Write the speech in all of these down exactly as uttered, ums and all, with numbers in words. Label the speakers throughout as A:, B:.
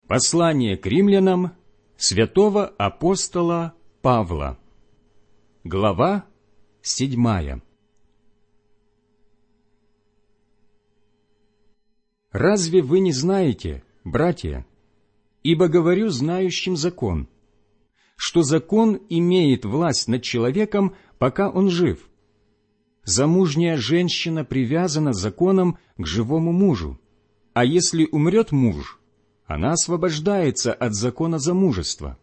A: Послание к римлянам святого апостола Павла. Глава седьмая. Разве вы не знаете, братья, ибо говорю знающим закон, что закон имеет власть над человеком, пока он жив? Замужняя женщина привязана законом к живому мужу, а если умрет муж, она освобождается от закона замужества.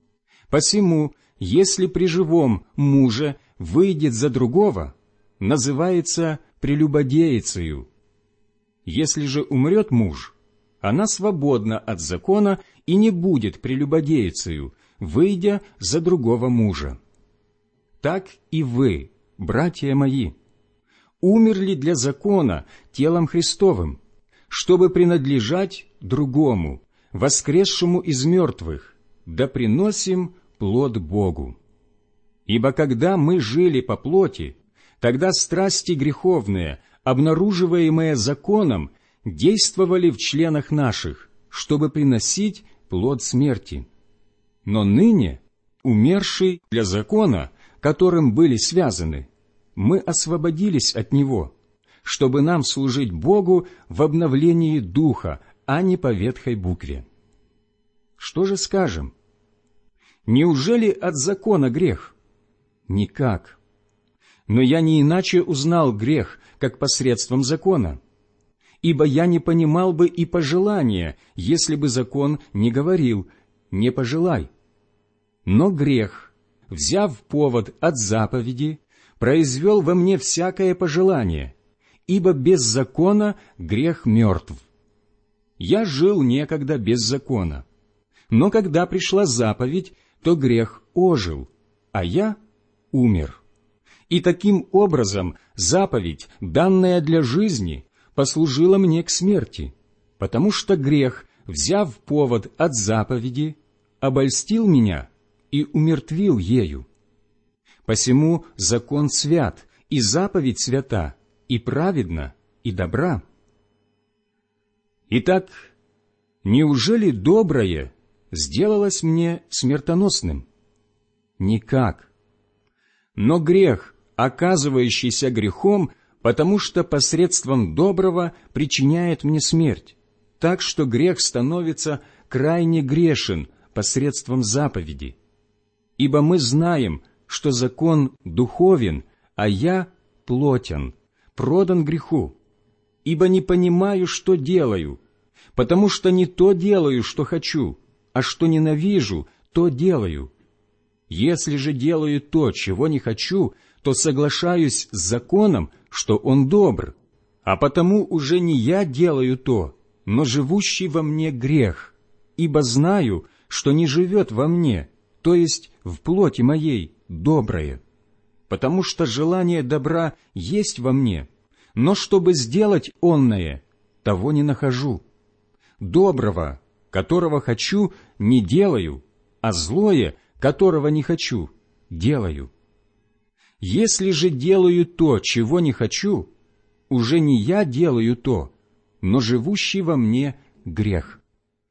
A: Посему, если при живом муже выйдет за другого, называется прелюбодеицею. Если же умрет муж, она свободна от закона и не будет прелюбодеицею, выйдя за другого мужа. Так и вы, братья мои, умерли для закона телом Христовым, чтобы принадлежать другому, воскресшему из мертвых, да приносим плод Богу. Ибо когда мы жили по плоти, тогда страсти греховные, обнаруживаемые законом, действовали в членах наших, чтобы приносить плод смерти. Но ныне, умерший для закона, которым были связаны, мы освободились от него, чтобы нам служить Богу в обновлении духа, а не по ветхой букве. Что же скажем? Неужели от закона грех? Никак. Но я не иначе узнал грех, как посредством закона. Ибо я не понимал бы и пожелания, если бы закон не говорил «не пожелай». Но грех, взяв повод от заповеди, произвел во мне всякое пожелание, ибо без закона грех мертв. Я жил некогда без закона, но когда пришла заповедь, то грех ожил, а я умер. И таким образом заповедь, данная для жизни, послужила мне к смерти, потому что грех, взяв повод от заповеди, обольстил меня и умертвил ею. Посему закон свят, и заповедь свята, и праведна, и добра. Итак, неужели доброе сделалось мне смертоносным? Никак. Но грех, оказывающийся грехом, потому что посредством доброго причиняет мне смерть, так что грех становится крайне грешен посредством заповеди. Ибо мы знаем, что закон духовен, а я плотен, продан греху, ибо не понимаю, что делаю, потому что не то делаю, что хочу, а что ненавижу, то делаю. Если же делаю то, чего не хочу, то соглашаюсь с законом, что он добр, а потому уже не я делаю то, но живущий во мне грех, ибо знаю, что не живет во мне, то есть в плоти моей, доброе, потому что желание добра есть во мне, но чтобы сделать онное, того не нахожу. Доброго, которого хочу, не делаю, а злое, которого не хочу, делаю. Если же делаю то, чего не хочу, уже не я делаю то, но живущий во мне грех.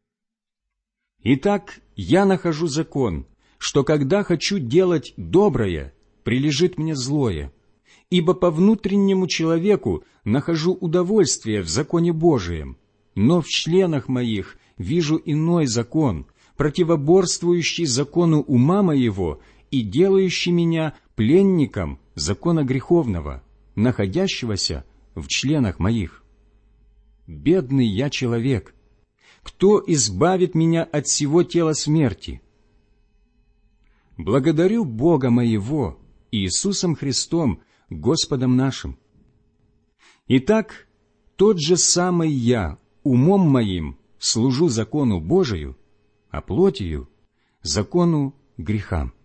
A: Итак, я нахожу закон, что когда хочу делать доброе, прилежит мне злое, ибо по внутреннему человеку нахожу удовольствие в законе Божием, но в членах моих вижу иной закон, противоборствующий закону ума моего и делающий меня пленником закона греховного, находящегося в членах моих. Бедный я человек! Кто избавит меня от сего тела смерти? Благодарю Бога моего, Иисусом Христом, Господом нашим. Итак, тот же самый я, умом моим, служу закону Божию, а плотью — закону греха.